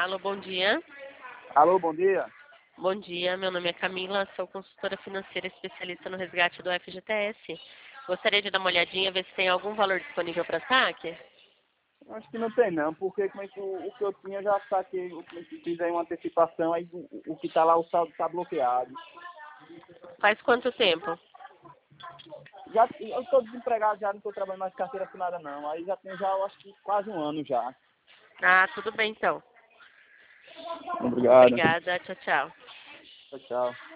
Alô, bom dia. Alô, bom dia. Bom dia, meu nome é Camila, sou consultora financeira especialista no resgate do FGTS. Gostaria de dar uma olhadinha, ver se tem algum valor disponível para saque? Acho que não tem não, porque como é que o que eu tinha já saquei, como é que fiz aí uma antecipação, aí o que tá lá, o saldo tá bloqueado. Faz quanto tempo? Já, eu estou desempregado já, não estou trabalhando mais carteira assinada não. Aí já tem já, eu acho que quase um ano já. Ah, tudo bem então. Obrigado. Obrigada, tchau, tchau. Tchau, tchau.